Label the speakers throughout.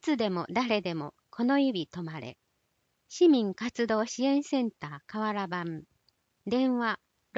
Speaker 1: つでも誰でもこの指止まれ。市民活動支援センター河原版。電話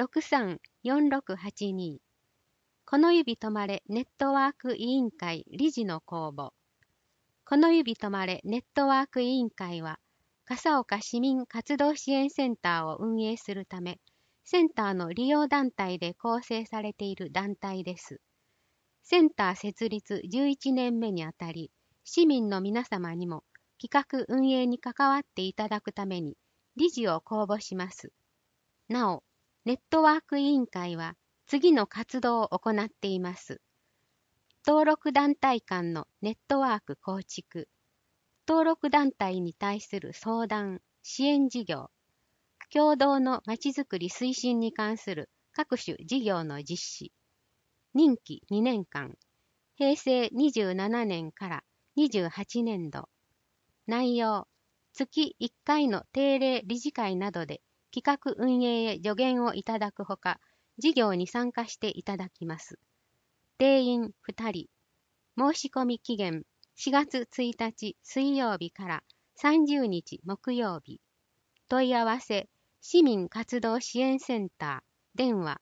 Speaker 1: 634682。この指止まれネットワーク委員会理事の公募。この指止まれネットワーク委員会は、笠岡市民活動支援センターを運営するため、センターの利用団体で構成されている団体です。センター設立11年目にあたり、市民の皆様にも企画運営に関わっていただくために理事を公募します。なお、ネットワーク委員会は次の活動を行っています。登録団体間のネットワーク構築、登録団体に対する相談、支援事業、共同のまちづくり推進に関する各種事業の実施、任期2年間、平成27年から28年度、内容、月1回の定例理事会などで企画運営へ助言をいただくほか、事業に参加していただきます。定員2人、申し込み期限4月1日水曜日から30日木曜日。問い合わせ、市民活動支援センター、電話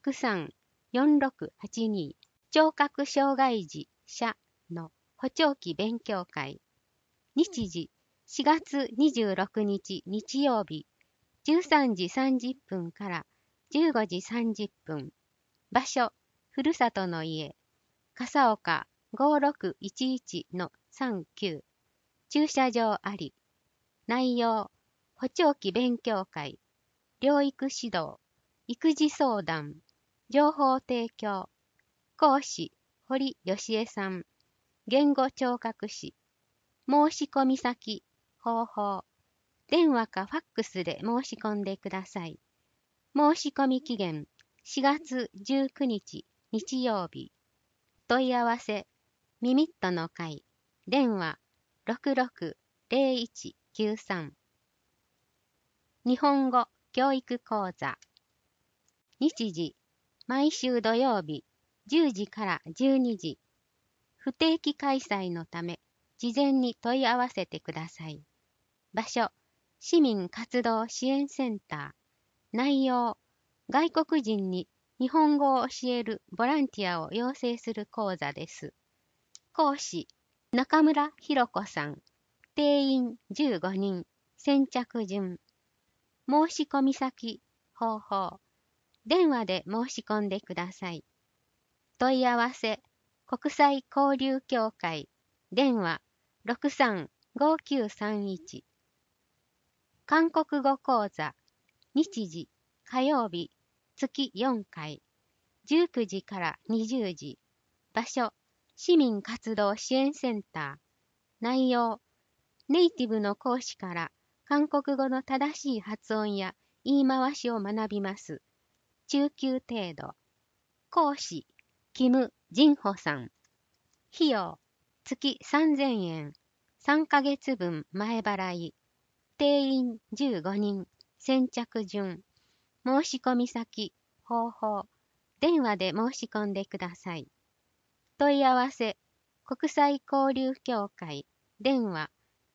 Speaker 1: 634682、聴覚障害児者の補聴器勉強会。日時、4月26日日曜日、13時30分から15時30分。場所、ふるさとの家、笠岡5611-39。駐車場あり。内容、補聴器勉強会、療育指導、育児相談、情報提供、講師、堀義恵さん、言語聴覚士、申し込み先、方法、電話かファックスで申し込んでください。申し込み期限、4月19日、日曜日。問い合わせ、ミミットの会、電話660193。日本語教育講座。日時、毎週土曜日、10時から12時。不定期開催のため、事前に問い合わせてください。場所、市民活動支援センター。内容、外国人に日本語を教えるボランティアを養成する講座です。講師、中村博子さん。定員15人。先着順。申し込み先、方法。電話で申し込んでください。問い合わせ、国際交流協会。電話635931。韓国語講座。日時、火曜日、月4回。19時から20時。場所、市民活動支援センター。内容、ネイティブの講師から韓国語の正しい発音や言い回しを学びます。中級程度。講師、キム・ジンホさん。費用、月3000円。3ヶ月分前払い。定員15人。先着順。申し込み先、方法。電話で申し込んでください。問い合わせ、国際交流協会。電話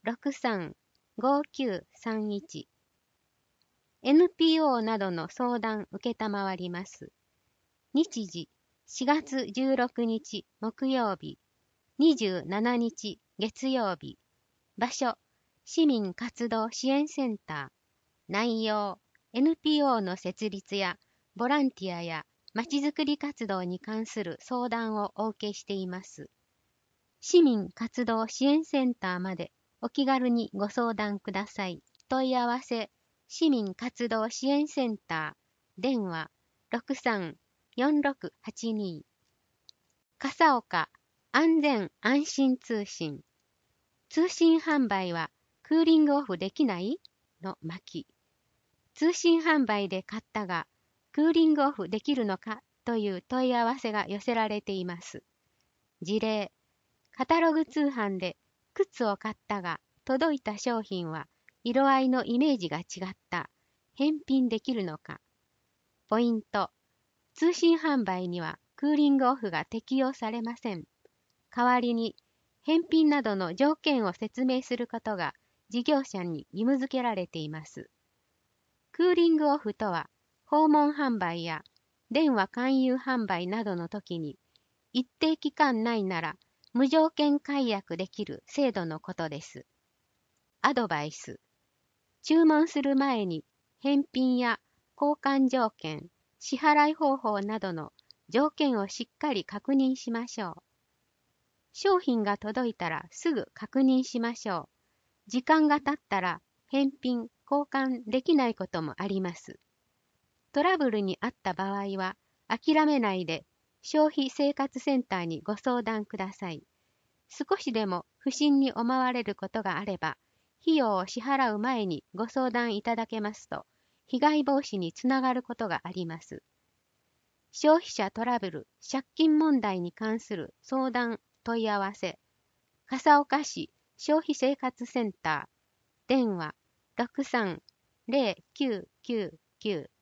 Speaker 1: 635931。NPO などの相談受けたまわります。日時、4月16日木曜日、27日月曜日。場所、市民活動支援センター。内容、NPO の設立やボランティアやまちづくり活動に関する相談をお受けしています。市民活動支援センターまでお気軽にご相談ください。問い合わせ、市民活動支援センター。電話634682。笠岡安全安心通信。通信販売はクーリングオフできないの巻。通信販売で買ったが、クーリングオフできるのかという問い合わせが寄せられています。事例、カタログ通販で靴を買ったが、届いた商品は色合いのイメージが違った。返品できるのか。ポイント、通信販売にはクーリングオフが適用されません。代わりに返品などの条件を説明することが事業者に義務付けられています。クーリングオフとは、訪問販売や電話勧誘販売などの時に、一定期間内なら無条件解約できる制度のことです。アドバイス。注文する前に返品や交換条件、支払い方法などの条件をしっかり確認しましょう。商品が届いたらすぐ確認しましょう。時間が経ったら返品、交換できないこともあります。トラブルにあった場合は諦めないで消費生活センターにご相談ください。少しでも不審に思われることがあれば、費用を支払う前にご相談いただけますと、被害防止につながることがあります。消費者トラブル、借金問題に関する相談、問い合わせ、笠岡市消費生活センター、電話 630-999